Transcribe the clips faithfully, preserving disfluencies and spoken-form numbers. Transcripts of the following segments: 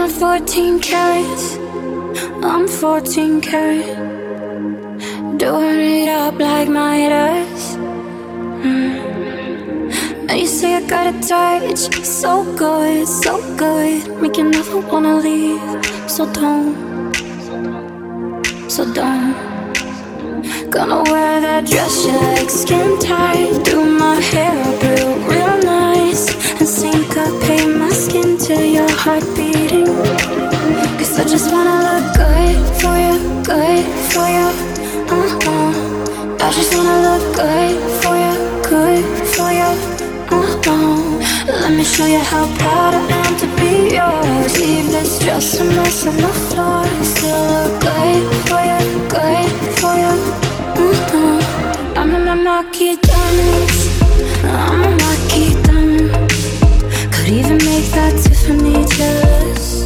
fourteen carats, I'm fourteen karat, doing it up like Midas. mm. And you say I got a touch, so good, so good, make you never wanna leave. So don't, so don't. Gonna wear that dress you like, skin tight, do my hair up real, real nice, and syncopate my skin to your heart beating. Cause I just wanna look good for you, good for you, uh-huh. I just wanna look good for you, good for you, uh-huh. Let me show you how proud I am to be yours. Leave this dress a mess on the floor, still look good for you, good for you, uh-huh. I'm in my Marquee diamonds, I'm a Marquee diamond. Could even make that Tiffany jealous.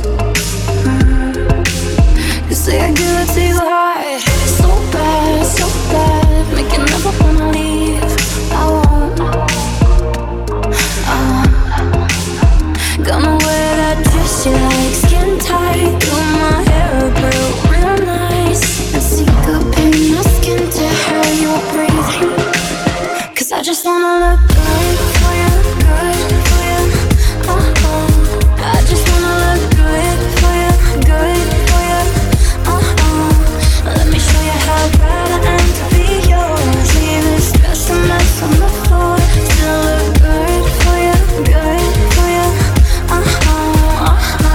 Say I give it to you hard, so bad, so bad, make you never wanna leave. I won't, I won't. Gonna wear that dress you like, skin tight, do my hair up real, real nice, and syncopate my skin to how you're breathing. Cause I just wanna look good for you, good for you, uh-huh. I just wanna look good for you, good for you, let me show you how proud I am to be yours. Leave this dress a mess on the floor, still look good for you, good for you, uh-huh,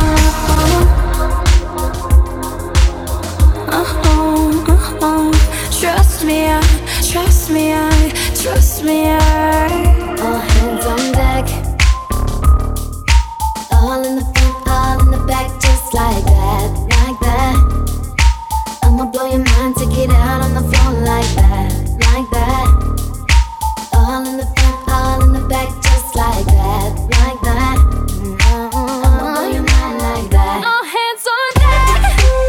uh-huh, uh-huh, uh-huh. Trust me, I, trust me, I, trust me, I. All hands on deck, all in the front, all in the back, just like that, like that. I'ma blow your mind, take it out on the floor like that, like that. All in the front, all in the back, just like that, like that. Mm-hmm. I'ma blow your mind like that. All hands on deck.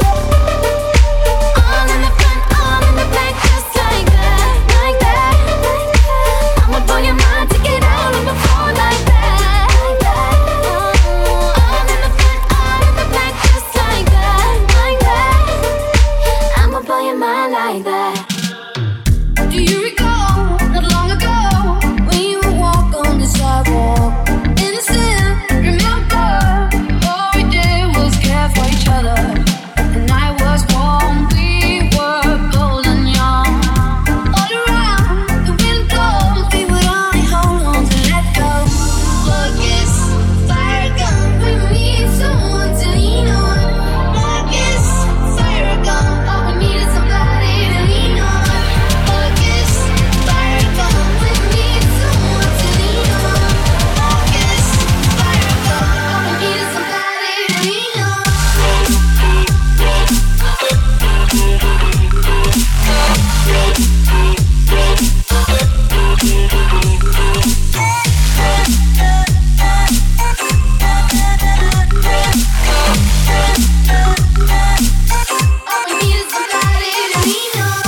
All in the front, all in the back, just like that, like that. I'ma blow your mind, take it out on the floor like that, like that. All in the front, all in the back, just like that, like that. I'ma blow your mind like that. Do you recall, not long ago, when you would walk on the sidewalk? Innocent, remember, all we did was care for each other. The night was warm, we were bold and young. All around, the wind blows, we would only hold on to let go. Focus, fire gun, we need someone to lean on. Focus, fire gun, all we need is somebody to lean on. Focus, fire gun, we need someone to lean on. Focus, fire gun, all we need is somebody to lean on. All we need is somebody to lean on.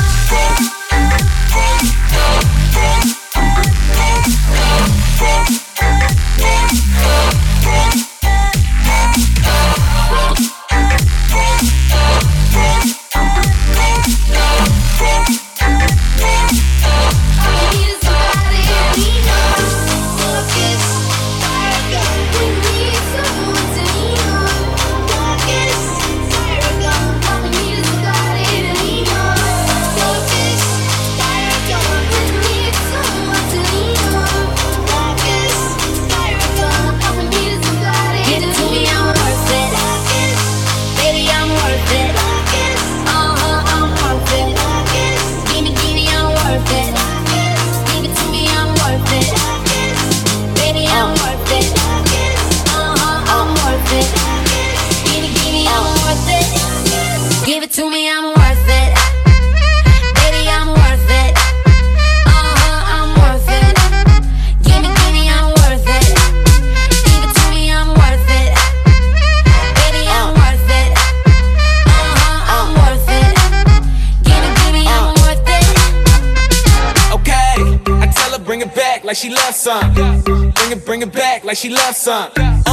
Give it to me, I'm worth it. Baby, I'm worth it. Uh-huh, I'm worth it. Give me, give me, I'm worth it. Give it to me, I'm worth it. Baby, I'm worth it. Uh-huh, I'm worth it. Give me, give me, I'm worth it. Okay, I tell her bring it back like she loves some. Bring it, bring it back like she loves some. Uh.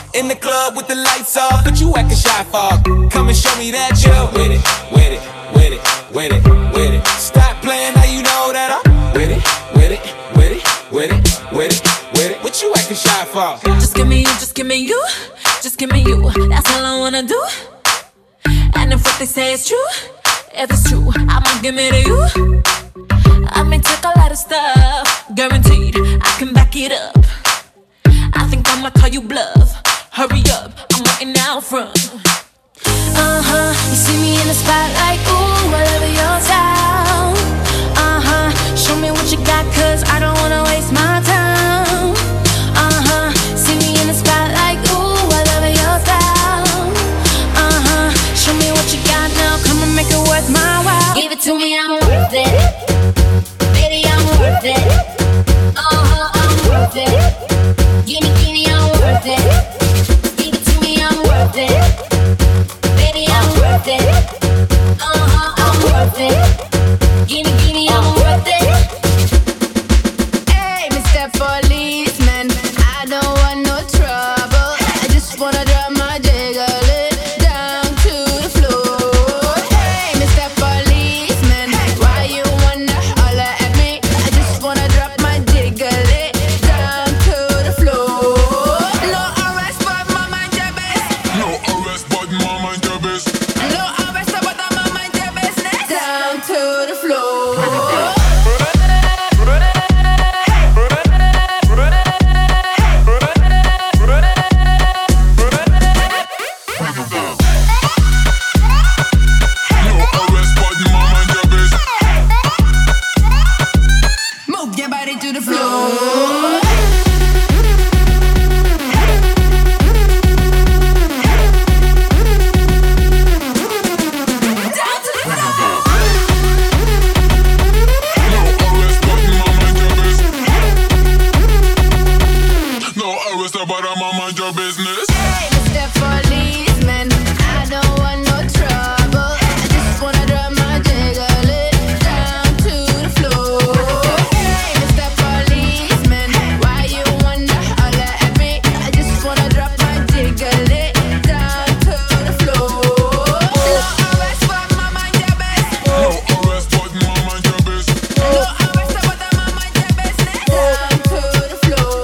In the club with the lights off, but you acting shy for. Come and show me that you're with it, with it, with it, with it, with it. Stop playing, now you know that I'm with it, with it, with it, with it, with it, with it. What you acting shy for? Just give me you, just give me you, just give me you. That's all I wanna do. And if what they say is true, if it's true, I'ma give it to you. I may take a lot of stuff, guaranteed I can back it up. I think I'ma call you bluff. Hurry up, I'm waiting out front. Uh-huh, you see me in the spotlight, ooh, I love your style. Uh-huh, show me what you got, cause I don't wanna waste my time. Uh-huh, see me in the spotlight, ooh, I love your style. Uh-huh, show me what you got now, come and make it worth my while. Give it to me, I'm worth it. Baby, I'm worth it. Uh-huh, I'm worth it. Gimme, gimme, I'm worth it. Give it to me, I'm worth it. Baby, I'm worth it. Uh-huh, I'm worth it. Gimme, gimme, I'm worth it. Hey, Mister Policeman, I don't want no trouble. I just wanna drop my jiggle it down to the floor. Hey, Mister Policeman, why you wanna holler at me? I just wanna drop my jiggle it down to the floor. No arrest, but my mind your business. No arrest, but my mind your business. No arrest, but my mind your business. Down to the floor. No arrest, but my mind your business. Move your body to the floor. No arrest, but my mind your business. Hey, Mister Policeman, I don't want no trouble. I just wanna drop my jiggle it down to the floor. Hey, Mister Policeman, why you wanna holler at me? I just wanna drop my jiggle it down to the floor. No arrest, but my mind your business. No arrest, but my mind your business. No arrest, but my mind your business. Down to the floor.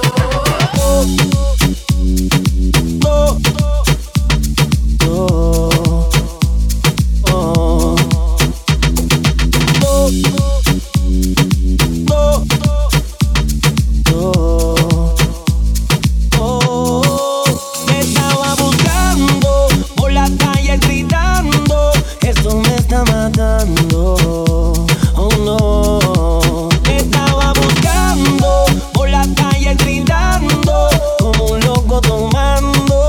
Me estaba buscando por la calle gritando, esto me está matando. Oh no. Me estaba buscando por la calle gritando, como un loco tomando.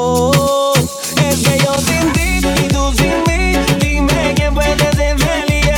Es que yo sin ti y tú sin mí, dime quién puede ser feliz.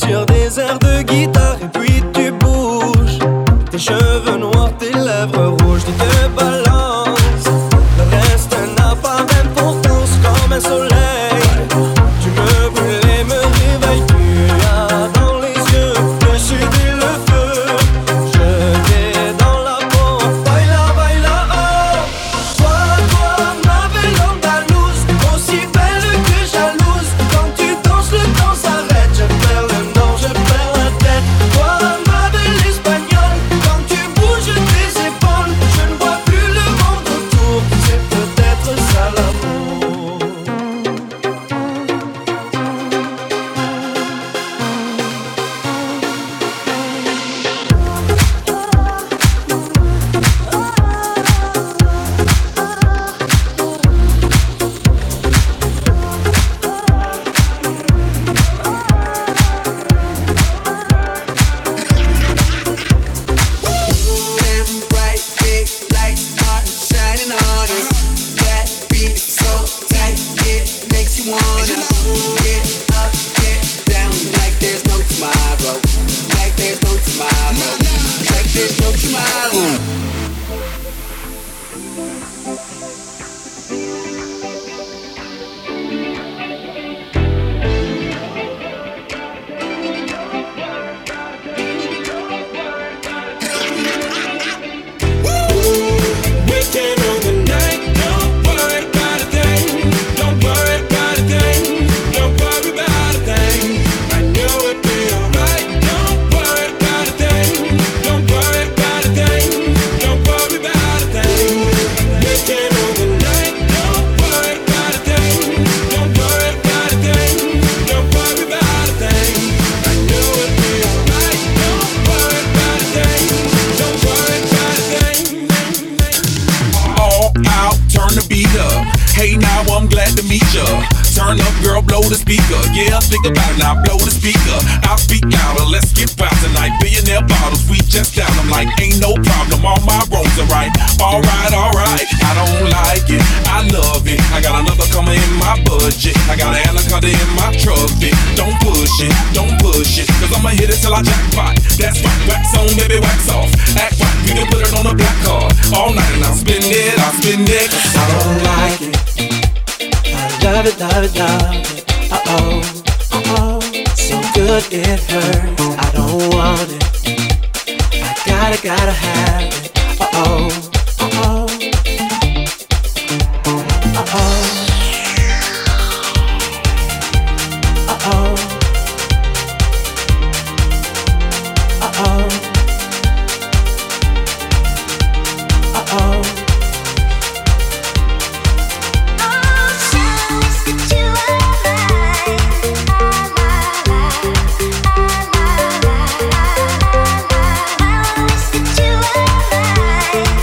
sur des airs de guitare et puis tu bouges. Tes cheveux noirs, tes lèvres rouges, tu te balances. Le reste n'a pas d'importance comme un soleil. Tu me brûles et me réveilles, tu as dans les yeux le sud et le feu. Je t'ai dans la peau, baila, baila, oh. Toi, toi, ma belle andalouse, aussi belle que jalouse. Quand tu danses, le temps s'arrête. Je perds le nord, je perds la tête. Toi, ma belle espagnole, quand tu bouges tes épaules, je ne vois plus le monde autour. C'est peut-être ça l'amour. Damn bright, big lights are shining on us. That beat so tight, it makes you wanna get up, get down like there's no tomorrow. Like there's no tomorrow. Like there's no tomorrow. Weekend on the night, don't worry about a thing. Don't worry about a thing. Don't worry about a thing. I know it'll be alright. Don't worry about a thing. Don't worry about a thing. Don't worry about a thing. Weekend on the night, don't worry about a thing. Don't worry about a thing. Don't worry about a thing. I know it'll be alright. Don't worry about a thing. Don't worry about a thing. All out, turn the beat up. Hey, now I'm glad to meet ya. Turn up, girl, blow the speaker. Yeah, think about it now, blow the speaker. I'll speak out, let's get wild tonight. Billionaire bottles, we just down. I'm like, ain't no problem, all my roads are right. Alright, alright, I don't like it, I love it. I got another coming in my budget. I got an anaconda in my trophy. Don't push it, don't push it, cause I'ma hit it till I jackpot. That's right, wax on, baby, wax off. Act right, you can put it on a black card. All night and I'll spin it, I'll spin it. Cause I don't like it. I love it, love it, love it. Uh-oh, uh-oh. So good it hurts. I don't want it. I gotta, gotta have it. Uh-oh, uh-oh. Uh-oh. Uh-oh. Uh-oh. Uh-oh. I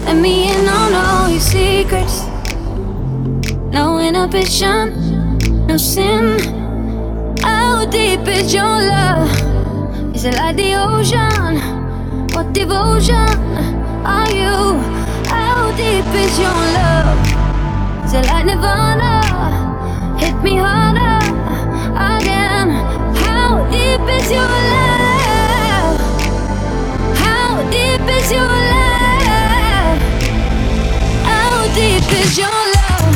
Let me in on all your secrets. No inhibition, no sin. How deep is your love? Is it like the ocean? What devotion are you? How deep is your love? Is it like Nirvana? Hit me harder again. How deep is your love? How deep is your love? How deep is your love?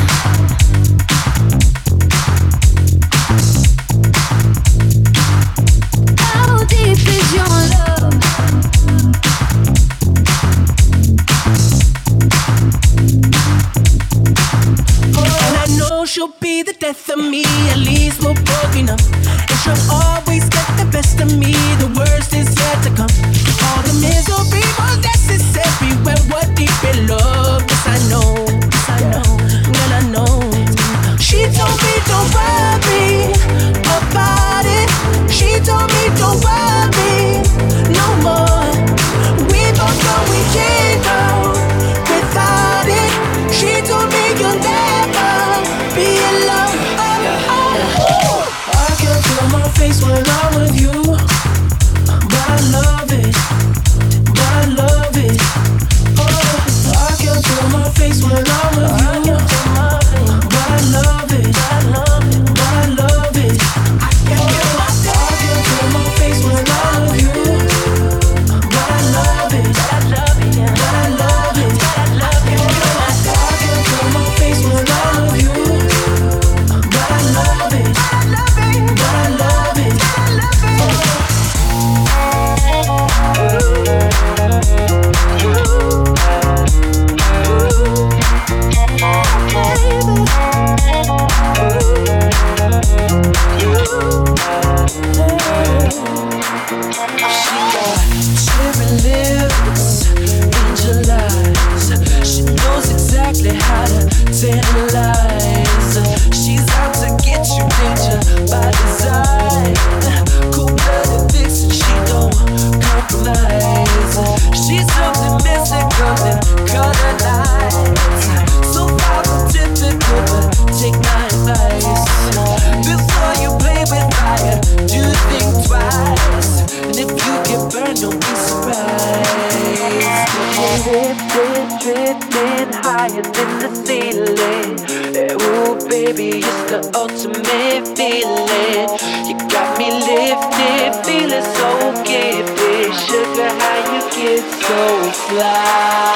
How deep is your love? And I know she'll be the death of me. At least we're broken up. And she'll always get the best of me. The worst is yet to come. All the misery was necessary when we're deep in love. Yes, I know, yes, I know, girl, I know. She told me don't worry about it. She told me don't worry no more. We both know we can't go without it. She told me you'll never be alone. Oh, oh, oh. I can feel my face when I'm with you, but I love it, but I love it. Oh, I can feel my face when I'm with you, but I love it, but I love it, but I love it. I can feel my face when I'm with you, but I love it, but I love it, but I love it, but I love it. I can feel my face when I'm with you, but I love it, but I love it, but I love it, but I love it. She got cherry lips, angel eyes. She knows exactly how to tantalize. She's out to get you, danger by design. Cool-blooded vixen, she don't compromise. She's something mystical and color lights. So far from typical, but take my advice. Before you play with fire, do think twice. And if you get burned, don't be surprised. Drifting, drifting higher than the ceiling. Ooh, baby, it's the ultimate feeling. You got me lifted, feeling so gifted. Sugar, how you get so fly?